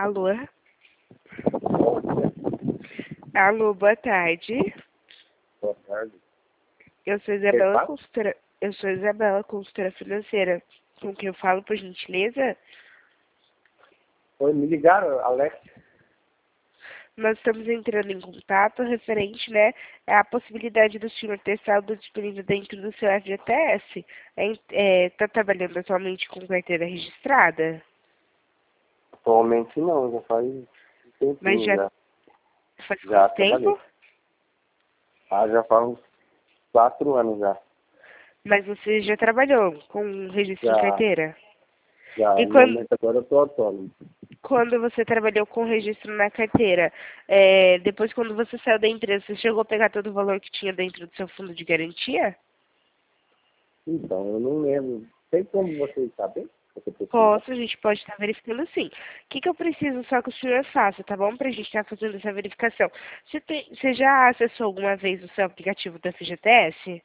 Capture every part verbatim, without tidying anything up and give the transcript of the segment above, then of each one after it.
Alô? Alô, boa tarde. Boa tarde. Eu sou Quem Isabela, fala? consultora, eu sou Isabela, consultora financeira. Com quem eu falo, por gentileza? Oi, me ligaram, Alex. Nós estamos entrando em contato referente, né, à possibilidade do senhor ter saldo disponível dentro do seu F G T S. Está trabalhando atualmente com carteira registrada? Atualmente não, já faz um Mas tempinho já já. faz Já quanto trabalhei. tempo? Ah, já faz uns quatro anos já. Mas você já trabalhou com registro em Já, carteira? já, E no quando, momento agora eu tô autônomo. quando você trabalhou com registro na carteira, é, depois quando você saiu da empresa, você chegou a pegar todo o valor que tinha dentro do seu fundo de garantia? Então, eu não lembro. Tem como vocês saberem? Você precisa? Posso, a gente pode estar verificando sim. O que, que eu preciso só que o senhor faça, tá bom? Pra gente estar fazendo essa verificação. Você, tem, você já acessou alguma vez o seu aplicativo da F G T S?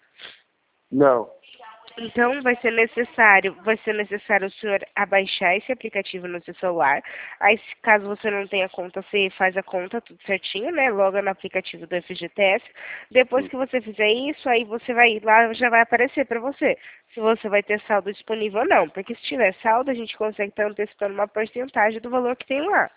Não. Então vai ser necessário, vai ser necessário o senhor abaixar esse aplicativo no seu celular. Aí, se caso você não tenha conta, você faz a conta tudo certinho, né? Loga no aplicativo do F G T S. Depois Hum, que você fizer isso, aí você vai lá, já vai aparecer para você se você vai ter saldo disponível ou não. Porque se tiver saldo, a gente consegue estar antecipando uma porcentagem do valor que tem lá.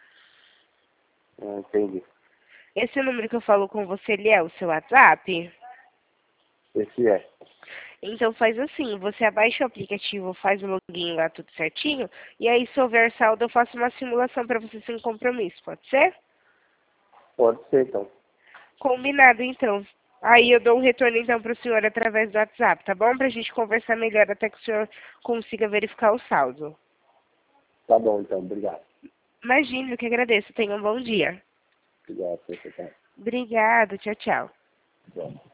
ah, entendi. Esse número que eu falo com você, ele é o seu WhatsApp? Esse é. Então faz assim, você abaixa o aplicativo, faz o login lá tudo certinho, e aí se houver saldo eu faço uma simulação para você sem compromisso, pode ser? Pode ser, então. Combinado então. Aí eu dou um retorno então para o senhor através do WhatsApp, tá bom? Pra gente conversar melhor até que o senhor consiga verificar o saldo. Tá bom, então. Obrigado. Imagina, eu que agradeço. Tenha um bom dia. Obrigado por você. Tá? Obrigada, tchau, tchau. Bom.